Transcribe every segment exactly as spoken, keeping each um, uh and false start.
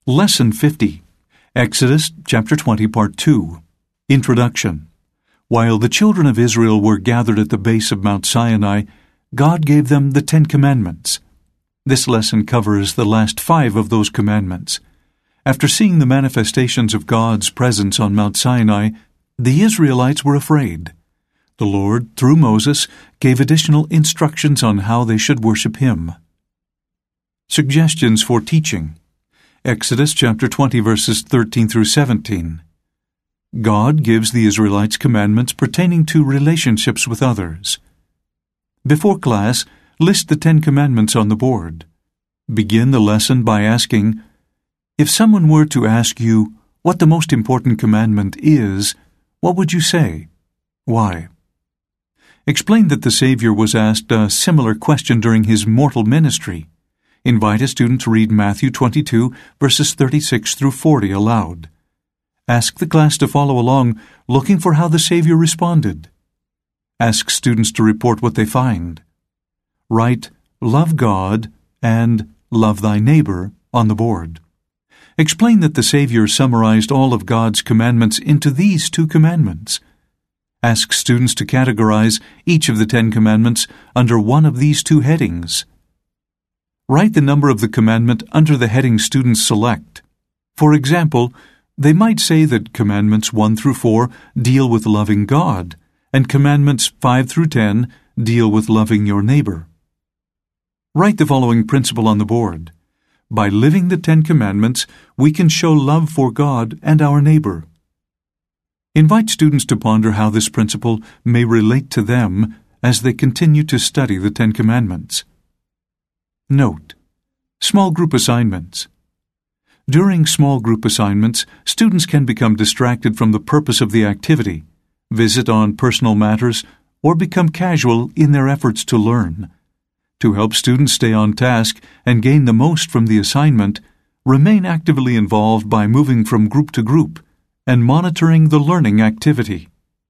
Lesson fifty, Exodus chapter twenty, part two. Introduction. While the children of Israel were gathered at the base of Mount Sinai, God gave them the Ten Commandments. This lesson covers the last five of those commandments. After seeing the manifestations of God's presence on Mount Sinai, the Israelites were afraid. The Lord, through Moses, gave additional instructions on how they should worship Him. Suggestions for teaching. Exodus chapter twenty, verses thirteen through seventeen. God gives the Israelites commandments pertaining to relationships with others. Before class, list the Ten Commandments on the board. Begin the lesson by asking, if someone were to ask you what the most important commandment is, what would you say? Why? Explain that the Savior was asked a similar question during His mortal ministry. Invite a student to read Matthew twenty-two, verses thirty-six through forty aloud. Ask the class to follow along, looking for how the Savior responded. Ask students to report what they find. Write, "Love God" and "Love thy neighbor" on the board. Explain that the Savior summarized all of God's commandments into these two commandments. Ask students to categorize each of the Ten Commandments under one of these two headings. Write the number of the commandment under the heading students select. For example, they might say that Commandments one through four deal with loving God, and Commandments five through ten deal with loving your neighbor. Write the following principle on the board. By living the Ten Commandments, we can show love for God and our neighbor. Invite students to ponder how this principle may relate to them as they continue to study the Ten Commandments. Note: small group assignments. During small group assignments, students can become distracted from the purpose of the activity, visit on personal matters, or become casual in their efforts to learn. To help students stay on task and gain the most from the assignment, remain actively involved by moving from group to group and monitoring the learning activity.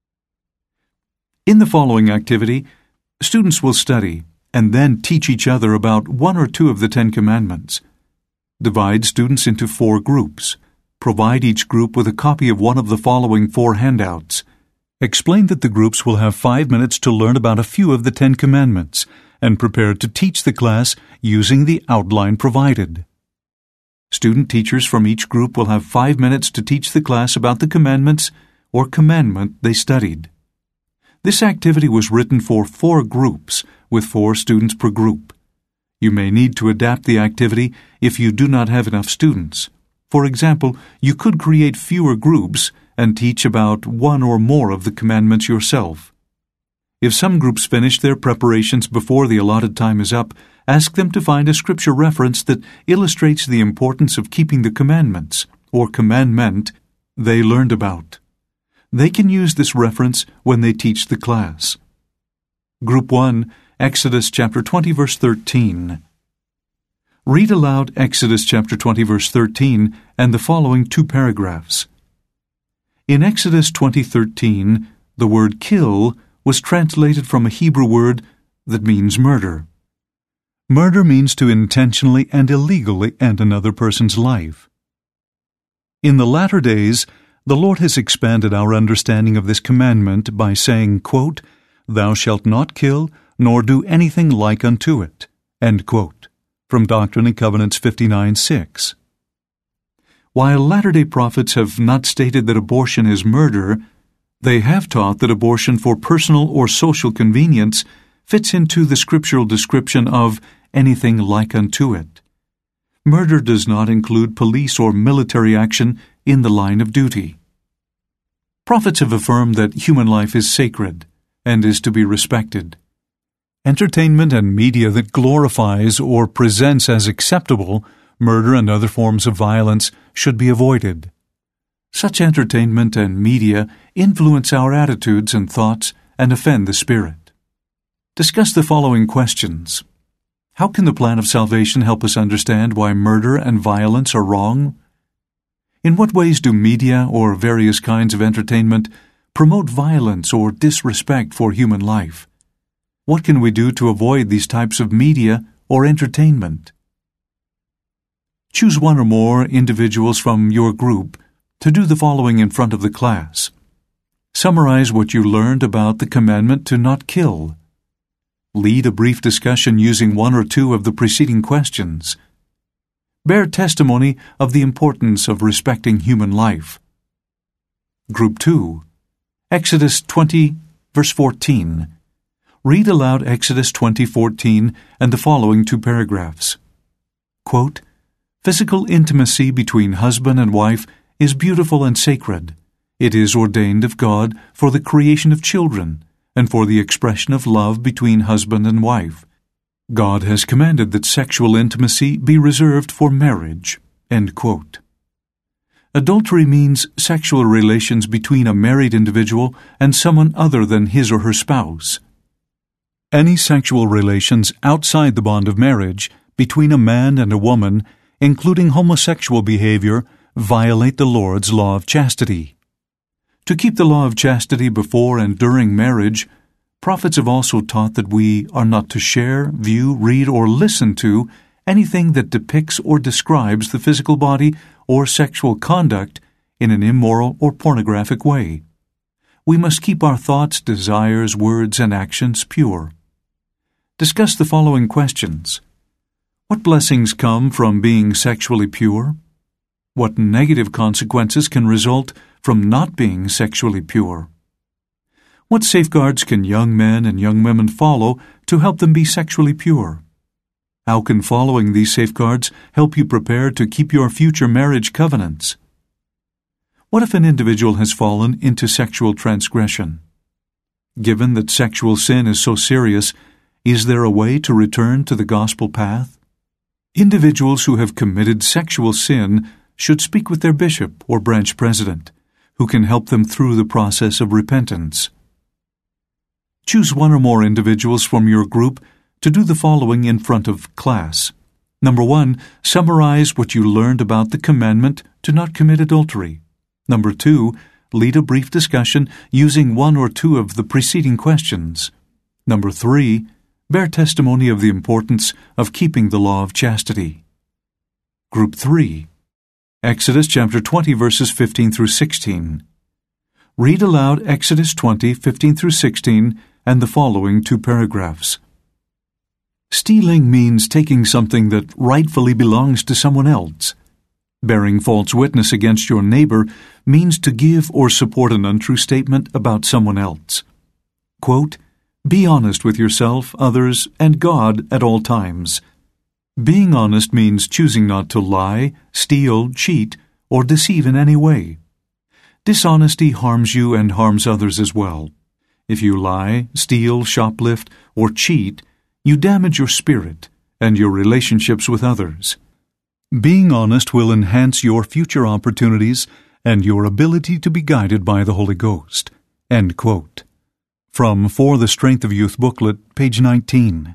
In the following activity, students will study and then teach each other about one or two of the Ten Commandments. Divide students into four groups. Provide each group with a copy of one of the following four handouts. Explain that the groups will have five minutes to learn about a few of the Ten Commandments and prepare to teach the class using the outline provided. Student teachers from each group will have five minutes to teach the class about the commandments or commandment they studied. This activity was written for four groups, with four students per group. You may need to adapt the activity if you do not have enough students. For example, you could create fewer groups and teach about one or more of the commandments yourself. If some groups finish their preparations before the allotted time is up, ask them to find a scripture reference that illustrates the importance of keeping the commandments, or commandment, they learned about. They can use this reference when they teach the class. Group one, Exodus chapter twenty, verse thirteen. Read aloud Exodus chapter twenty, verse thirteen, and the following two paragraphs. In Exodus twenty thirteen, the word kill was translated from a Hebrew word that means murder. Murder means to intentionally and illegally end another person's life. In the latter days, the Lord has expanded our understanding of this commandment by saying, quote, "Thou shalt not kill, nor do anything like unto it," end quote, from Doctrine and Covenants fifty-nine six. While Latter-day Prophets have not stated that abortion is murder, they have taught that abortion for personal or social convenience fits into the scriptural description of anything like unto it. Murder does not include police or military action in the line of duty. Prophets have affirmed that human life is sacred and is to be respected. Entertainment and media that glorifies or presents as acceptable murder and other forms of violence should be avoided. Such entertainment and media influence our attitudes and thoughts and offend the Spirit. Discuss the following questions. How can the plan of salvation help us understand why murder and violence are wrong? In what ways do media or various kinds of entertainment promote violence or disrespect for human life? What can we do to avoid these types of media or entertainment? Choose one or more individuals from your group to do the following in front of the class. Summarize what you learned about the commandment to not kill. Lead a brief discussion using one or two of the preceding questions. Bear testimony of the importance of respecting human life. Group two. Exodus twenty, verse fourteen. Read aloud Exodus twenty fourteen and the following two paragraphs. Quote, "Physical intimacy between husband and wife is beautiful and sacred. It is ordained of God for the creation of children and for the expression of love between husband and wife. God has commanded that sexual intimacy be reserved for marriage." End quote. Adultery means sexual relations between a married individual and someone other than his or her spouse. Any sexual relations outside the bond of marriage between a man and a woman, including homosexual behavior, violate the Lord's law of chastity. To keep the law of chastity before and during marriage, prophets have also taught that we are not to share, view, read, or listen to anything that depicts or describes the physical body or sexual conduct in an immoral or pornographic way. We must keep our thoughts, desires, words, and actions pure. Discuss the following questions. What blessings come from being sexually pure? What negative consequences can result from not being sexually pure? What safeguards can young men and young women follow to help them be sexually pure? How can following these safeguards help you prepare to keep your future marriage covenants? What if an individual has fallen into sexual transgression? Given that sexual sin is so serious, is there a way to return to the gospel path? Individuals who have committed sexual sin should speak with their bishop or branch president, who can help them through the process of repentance. Choose one or more individuals from your group to do the following in front of class. Number one, summarize what you learned about the commandment to not commit adultery. Number two, lead a brief discussion using one or two of the preceding questions. Number three, bear testimony of the importance of keeping the law of chastity. Group three. Exodus chapter twenty verses fifteen through sixteen. Read aloud Exodus twenty, fifteen through sixteen and the following two paragraphs. Stealing means taking something that rightfully belongs to someone else. Bearing false witness against your neighbor means to give or support an untrue statement about someone else. Quote, "Be honest with yourself, others, and God at all times." Being honest means choosing not to lie, steal, cheat, or deceive in any way. Dishonesty harms you and harms others as well. If you lie, steal, shoplift, or cheat, you damage your spirit and your relationships with others. Being honest will enhance your future opportunities and your ability to be guided by the Holy Ghost. End quote. From For the Strength of Youth booklet, page nineteen.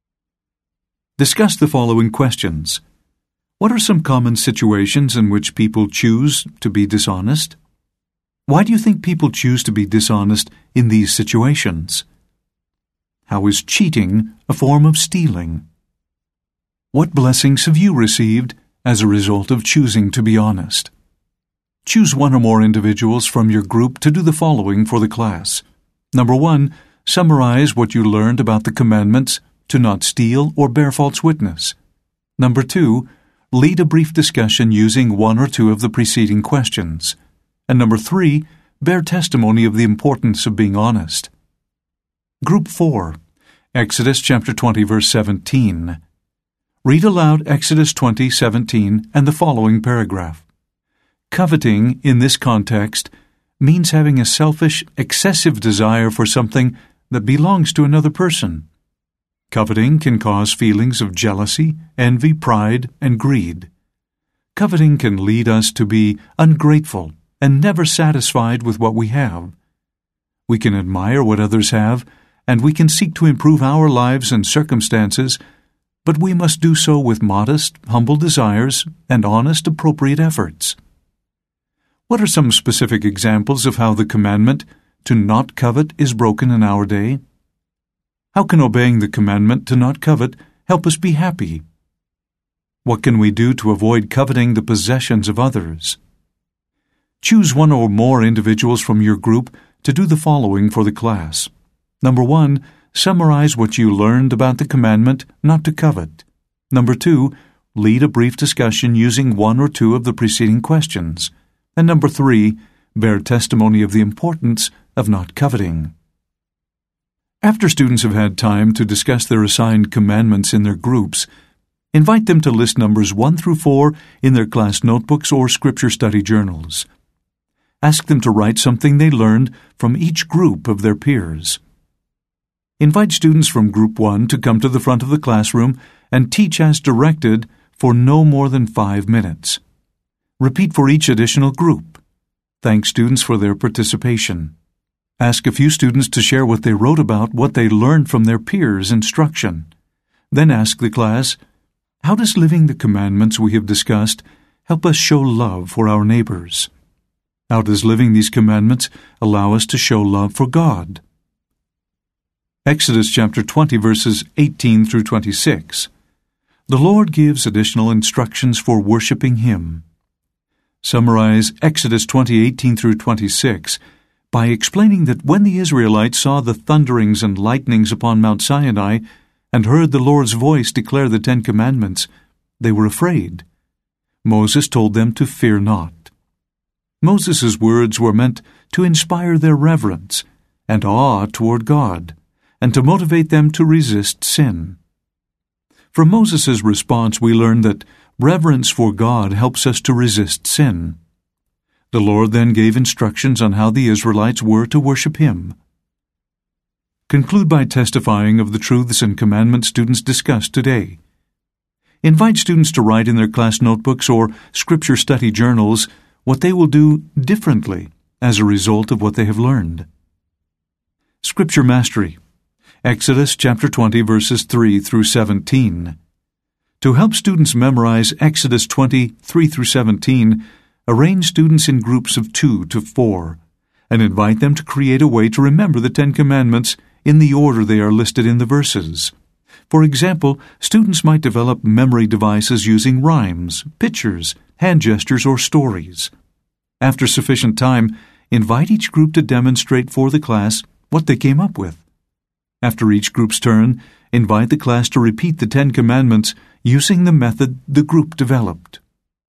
Discuss the following questions. What are some common situations in which people choose to be dishonest? Why do you think people choose to be dishonest in these situations? How is cheating a form of stealing? What blessings have you received as a result of choosing to be honest? Choose one or more individuals from your group to do the following for the class. Number one, summarize what you learned about the commandments to not steal or bear false witness. Number two, lead a brief discussion using one or two of the preceding questions. And number three, bear testimony of the importance of being honest. Group four. Exodus chapter twenty verse seventeen. Read aloud Exodus twenty, seventeen and the following paragraph. Coveting, in this context, means having a selfish, excessive desire for something that belongs to another person. Coveting can cause feelings of jealousy, envy, pride, and greed. Coveting can lead us to be ungrateful and never satisfied with what we have. We can admire what others have, and we can seek to improve our lives and circumstances, but we must do so with modest, humble desires and honest, appropriate efforts. What are some specific examples of how the commandment to not covet is broken in our day? How can obeying the commandment to not covet help us be happy? What can we do to avoid coveting the possessions of others? Choose one or more individuals from your group to do the following for the class. Number one, summarize what you learned about the commandment not to covet. Number two, lead a brief discussion using one or two of the preceding questions. And number three, bear testimony of the importance of not coveting. After students have had time to discuss their assigned commandments in their groups, invite them to list numbers one through four in their class notebooks or scripture study journals. Ask them to write something they learned from each group of their peers. Invite students from Group one to come to the front of the classroom and teach as directed for no more than five minutes. Repeat for each additional group. Thank students for their participation. Ask a few students to share what they wrote about what they learned from their peers' instruction. Then ask the class, how does living the commandments we have discussed help us show love for our neighbors? How does living these commandments allow us to show love for God? Exodus chapter twenty, verses eighteen through twenty-six. The Lord gives additional instructions for worshiping Him. Summarize Exodus twenty, eighteen through twenty-six by explaining that when the Israelites saw the thunderings and lightnings upon Mount Sinai and heard the Lord's voice declare the Ten Commandments, they were afraid. Moses told them to fear not. Moses' words were meant to inspire their reverence and awe toward God, and to motivate them to resist sin. From Moses' response we learn that reverence for God helps us to resist sin. The Lord then gave instructions on how the Israelites were to worship Him. Conclude by testifying of the truths and commandments students discussed today. Invite students to write in their class notebooks or scripture study journals what they will do differently as a result of what they have learned. Scripture Mastery. Exodus chapter twenty, verses three through seventeen. To help students memorize Exodus twenty, three through seventeen, arrange students in groups of two to four, and invite them to create a way to remember the Ten Commandments in the order they are listed in the verses. For example, students might develop memory devices using rhymes, pictures, hand gestures, or stories. After sufficient time, invite each group to demonstrate for the class what they came up with. After each group's turn, invite the class to repeat the Ten Commandments using the method the group developed.